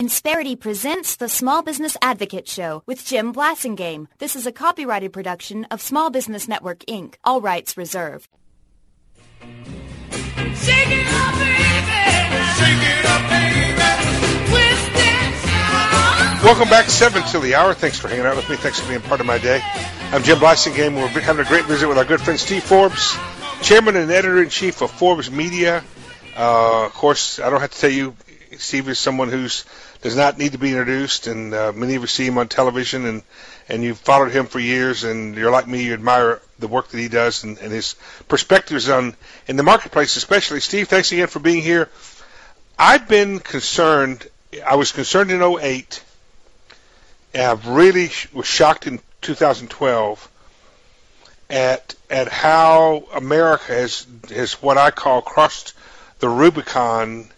Insperity presents the Small Business Advocate Show with Jim Blasingame. This is a copyrighted production of Small Business Network, Inc. All rights reserved. Shake it up, baby. Shake it up, baby. Twist it. Welcome back, 7 till the hour. Thanks for hanging out with me. Thanks for being part of my day. I'm Jim Blasingame. We're having a great visit with our good friend Steve Forbes, Chairman and Editor-in-Chief of Forbes Media. Of course, I don't have to tell you, Steve is someone who does not need to be introduced, and many of you see him on television, and you've followed him for years, and you're like me, you admire the work that he does and his perspectives in the marketplace especially. Steve, thanks again for being here. I've been concerned. I was concerned in 2008, and I really was shocked in 2012 at how America has what I call crossed the Rubicon.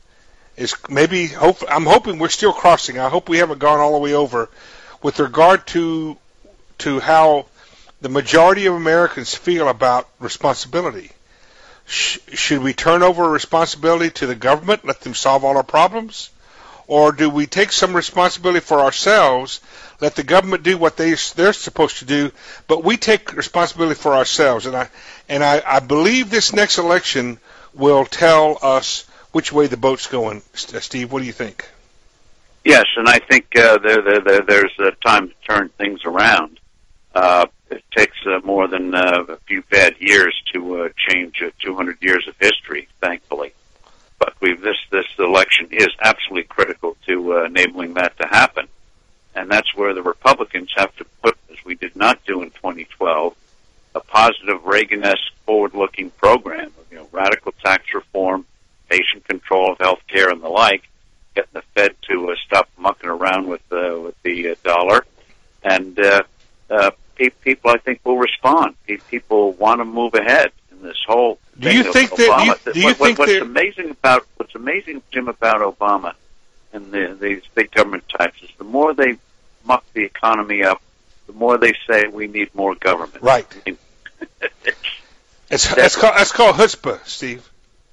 I'm hoping we're still crossing. I hope we haven't gone all the way over with regard to how the majority of Americans feel about responsibility. Should we turn over responsibility to the government, let them solve all our problems? Or do we take some responsibility for ourselves, let the government do what they're supposed to do, but we take responsibility for ourselves? And I believe this next election will tell us which way the boat's going. Steve, what do you think? Yes, and I think there's a time to turn things around. It takes more than a few bad years to change 200 years of history, thankfully. But this election is absolutely critical to enabling that to happen. And that's where the Republicans have to put, as we did not do in 2012, a positive Reagan-esque forward-looking program of radical tax reform, patient control of health care and the like, getting the Fed to stop mucking around with the dollar. And people, I think, will respond. People want to move ahead in this whole Do you think that what's amazing, Jim, about Obama and these big government types is the more they muck the economy up, the more they say we need more government. Right. I mean, that's called chutzpah, Steve.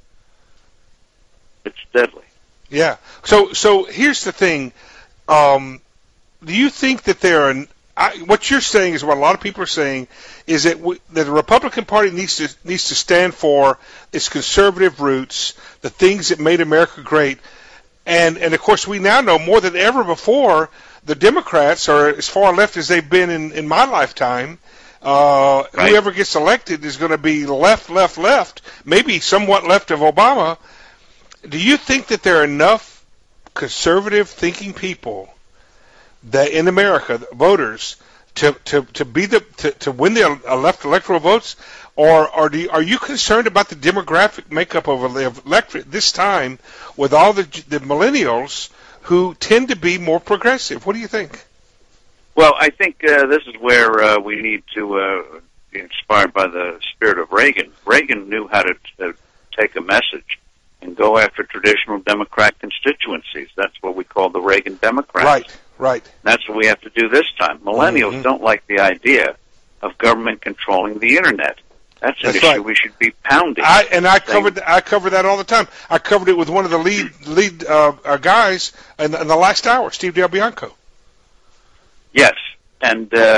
It's deadly. Yeah. So here's the thing. Do you think that what you're saying is what a lot of people are saying is that the Republican Party needs to stand for its conservative roots, the things that made America great, and of course we now know more than ever before the Democrats are as far left as they've been in my lifetime. Right. Whoever gets elected is going to be left, maybe somewhat left of Obama. Do you think that there are enough conservative thinking people that in America, voters, to win the left electoral votes, or are you concerned about the demographic makeup of the electorate this time with all the millennials who tend to be more progressive? What do you think? Well, I think this is where we need to be inspired by the spirit of Reagan. Reagan knew how to take a message and go after traditional Democrat constituencies. That's what we call the Reagan Democrats. Right. That's what we have to do this time. Millennials don't like the idea of government controlling the Internet. That's an issue we should be pounding. I cover that all the time. I covered it with one of the lead guys in the last hour, Steve Del Bianco. Yes, and those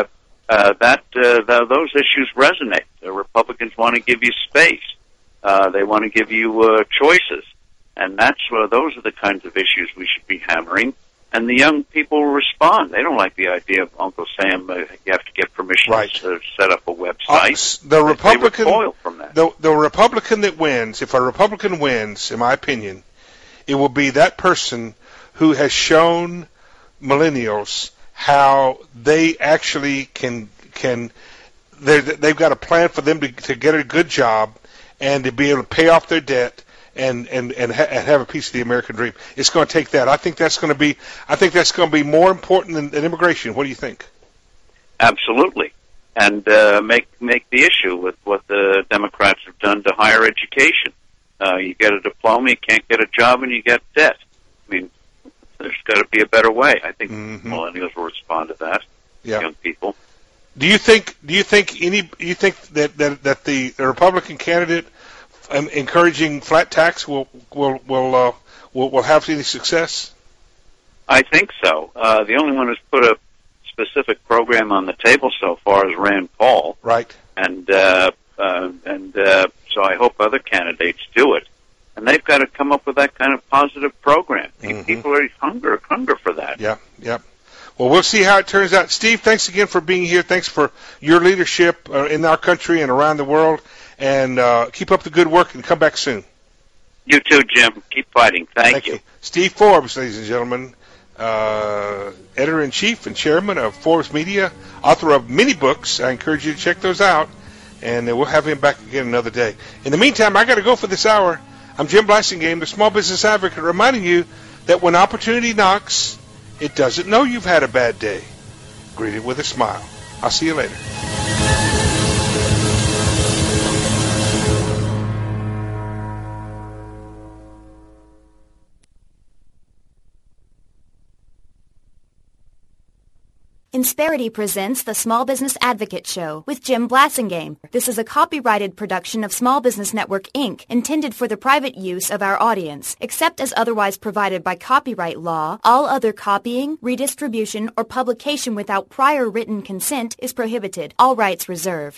issues resonate. The Republicans want to give you space. They want to give you choices, and those are the kinds of issues we should be hammering. And the young people respond. They don't like the idea of Uncle Sam. You have to get permission to set up a website. The Republican, they recoil from that. The Republican that wins, if a Republican wins, in my opinion, it will be that person who has shown millennials how they actually can. They've got a plan for them to get a good job and to be able to pay off their debt and have a piece of the American dream. It's going to take that. I think that's going to be more important than immigration. What do you think? Absolutely, and make the issue with what the Democrats have done to higher education. You get a diploma, you can't get a job, and you get debt. I mean, there's got to be a better way. I think millennials will respond to that. Yeah. Young people. Do you think that the Republican candidate encouraging flat tax will have any success? I think so. The only one who's put a specific program on the table so far is Rand Paul. Right. And so I hope other candidates do it. And they've got to come up with that kind of positive program. People are hunger for that. Yeah. Well, we'll see how it turns out. Steve, thanks again for being here. Thanks for your leadership in our country and around the world. And keep up the good work and come back soon. You too, Jim. Keep fighting. Thank you. Steve Forbes, ladies and gentlemen, editor-in-chief and chairman of Forbes Media, author of many books. I encourage you to check those out. And we'll have him back again another day. In the meantime, I got to go for this hour. I'm Jim Blasingame, the Small Business Advocate, reminding you that when opportunity knocks, it doesn't know you've had a bad day. Greet it with a smile. I'll see you later. Insperity presents the Small Business Advocate Show with Jim Blasingame. This is a copyrighted production of Small Business Network, Inc., intended for the private use of our audience. Except as otherwise provided by copyright law, all other copying, redistribution, or publication without prior written consent is prohibited. All rights reserved.